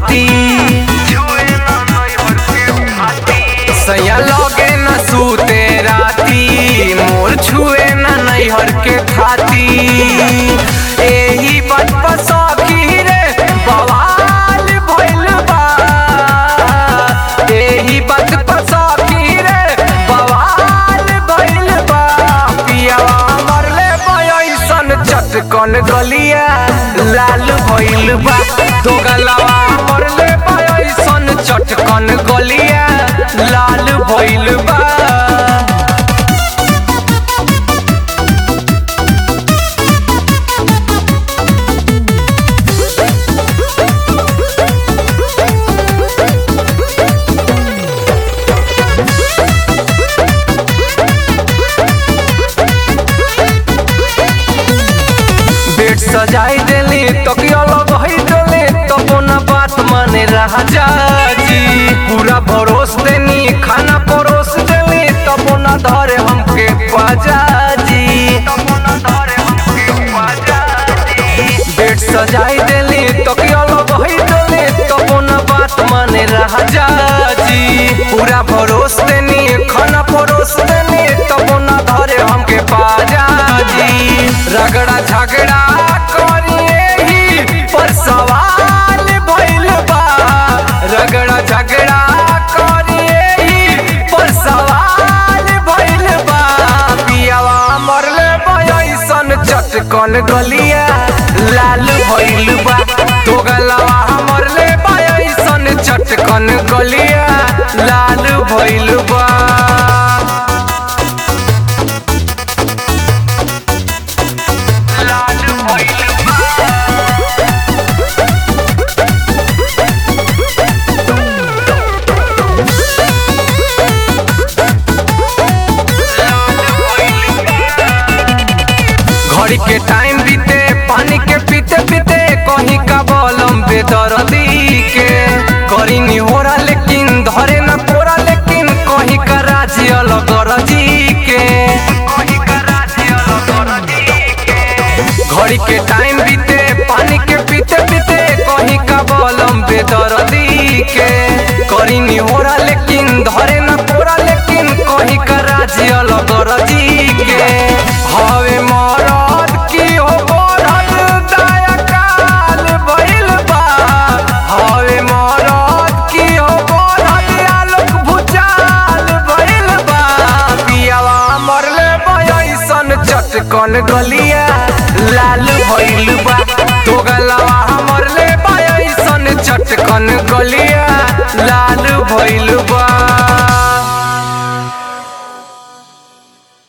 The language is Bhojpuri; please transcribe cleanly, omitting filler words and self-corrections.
खाती सैया लगे न सूते राती मोर छुए न नैहर के खाती एही बात पर सखी रे बवाल भइल बा एही बात पर सखी रे बवाल भइल बा पियावा मरले बयसन चटकन गलिया लाल भइल बा तो गलवा मरले बयसन चटकन गलिया लाल भइल बा बेड सजाई देली तकिया लगई देली तब ना बात माने रहा जाजी पूरा भरोस देनी खाना परोस देली तब ना धरे हमके पाजाजी बेड सजाई देली तकिया लगई देली तब ना बात माने रहा जाजी पूरा भरोस देनी खाना परोस देनी तब ना धरे हमके पाजाजी रगड़ा झगड़ा करिए ही पर सवाल भइल बा रगड़ा झगड़ा करिए ही पर सवाल भइल बा पियावा मरले बयसन चटकन गलिया लाल भइल बा तो गलवा मरले बयसन चटकन गलिया लाल भइल बा घड़ी के टाइम बीते पानी के पीते पीते कहीं का बलम बेदर्दी के करी नहीं हो रहा लेकिन धरे न तोरा लेकिन कहीं का राजी अलग रजी के घड़ी के टाइम बीते पानी के पीते पीते कहीं का बलम बेदर्दी के करी नहीं हो रहा लेकिन धरे न तोरा लेकिन कहीं का राजी अलग रजी के हवे मरद की हो बढ़त दया काल भइल बा हवे मरद की हो बढ़त आलोक भुचाल भइल बा पियावा मरले बयसन चटकन गलिया लाल भइल बा तो गलवा मरले बयसन चटकन गलिया लाल भइल बा।